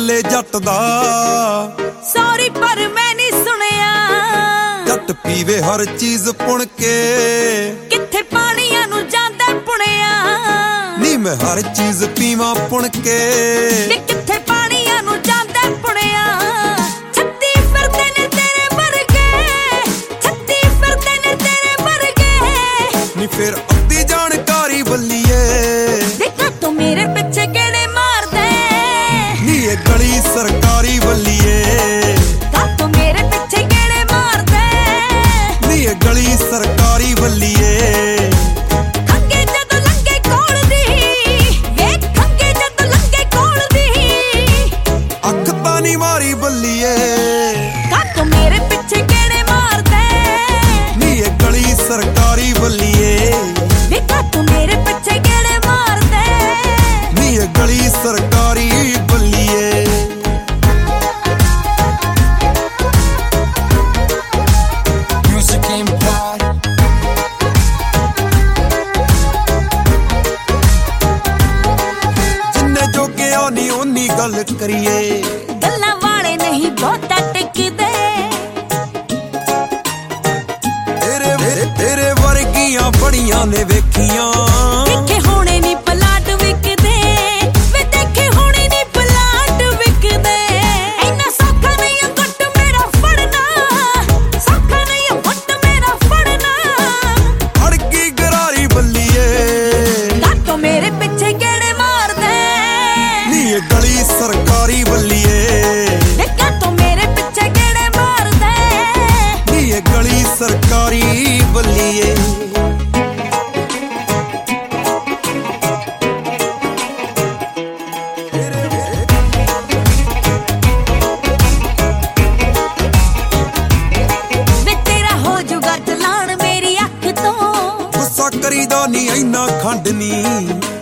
ਬੋਲੇ ਜੱਟ ਦਾ। ਸੌਰੀ ਪਰ ਮੈਂ ਨਹੀਂ ਸੁਣਿਆ। ਜੱਟ ਪੀਵੇ ਹਰ ਚੀਜ਼ ਪੁਣ ਕੇ, ਕਿੱਥੇ ਪਾਣੀਆਂ ਨੂੰ ਜਾਂਦਾ ਪੁਣਿਆ। ਨੀ ਮੈਂ ਹਰ ਚੀਜ਼ ਪੀਵਾਂ ਪੁਣ ਕੇ, ਕਿੱਥੇ ਪਾਣੀਆਂ ਨੂੰ ਜਾਂਦਾ ਪੁਣਿਆ। ਛੱਤੀ ਫਿਰਦੇ ਨੇ ਤੇਰੇ ਵਰਗੇ, ਛੱਤੀ ਫਿਰਦੇ ਨੇ ਤੇਰੇ ਵਰਗੇ। ਨੀ ਫਿਰ ਅੱਧੀ ਜਾਣਕਾਰੀ ਬੱਲੀਏ, ਦੇਖਾ ਤੂੰ ਮੇਰੇ ਪਿੱਛੇ ਕਿਹੜੇ ਮਾਰਦੇ। ਨੀ ਇਹ ਗਲੀ ਸਰਕਾਰੀ ਬੱਲੀਏ, ਤੂੰ ਮੇਰੇ ਪਿੱਛੇ ਕਿਹੜੇ ਮਾਰਦੇ। ਨੀ ਇਹ ਗਲੀ ਸਰਕਾਰੀ ਬੱਲੀਏ। ਖੰਗੇ ਜਦੋਂ ਲੰਗੇ ਕੋਲ ਦੀ, ਵੇਖ ਖੰਗੇ ਜਦੋਂ ਲੰਗੇ ਕੋਲ ਦੀ। ਅੱਖ ਤਾਂ ਨੀ ਮਾਰੀ ਬੱਲੀਏ, ਤੂੰ ਮੇਰੇ ਪਿੱਛੇ ਕਿਹੜੇ ਮਾਰਦੇ। ਨੀ ਇਹ ਗਲੀ ਸਰਕਾਰੀ ਬੱਲੀਏ, ਵੇਖਾ ਤੂੰ ਮੇਰੇ ਪਿੱਛੇ ਕਿਹੜੇ ਮਾਰਦੇ। ਨੀ ਇਹ ਗਲੀ ਸਰਕਾਰੀ ਬੱਲੀਏ। ਜਿੰਨੇ ਜੋਗਿਆ ਨੀ ਓਨੀ ਗੱਲ ਕਰੀਏ, ਗੱਲਾਂ ਵਾਲੇ ਨਹੀਂ ਬਹੁਤਾ ਟਿਕਦੇ। ਤੇਰੇ ਵਰਗੀਆਂ ਬੜੀਆਂ ਨੇ ਵੇਖੀਆਂ, ਦੇਖੇ ਹੋਣੇ ਨੀ ਪਲਾਟ ਵਿਕਦੇ। ਵੇ ਦੇਖੇ ਹੋਣੇ ਨੀ ਪਲਾਟ ਵਿਕਦੇ। ਇੰਨਾ ਸੌਖਾ ਨਹੀਂ ਗੁੱਟ ਮੇਰਾ ਫੜਨਾ, ਸੌਖਾ ਨਹੀਂ ਗੁੱਟ ਮੇਰਾ ਫੜਨਾ। ਅੜ ਗਈ ਗਰਾਰੀ ਬੱਲੀਏ, ਤੂੰ ਮੇਰੇ ਪਿੱਛੇ ਕਿਹੜੇ ਮਾਰਦੇ। ਨੀ ਇਹ ਗਲੀ ਸਰਕਾਰੀ ਬੱਲੀਏ, ਦੇਖਾ ਤੂੰ ਮੇਰੇ ਪਿੱਛੇ ਕਿਹੜੇ ਮਾਰਦੇ। ਨੀ ਇਹ ਗਲੀ ਸਰਕਾਰੀ ਬੱਲੀਏ। ਵੇ ਤੇਰਾ ਹੋ ਜੂਗਾ ਚਲਾਣ ਮੇਰੀ ਅੱਖ ਤੋਂ। ਗੁੱਸਾ ਕਰੀਦਾ ਨੀ ਇੰਨਾ ਖੰਡ ਨੀ,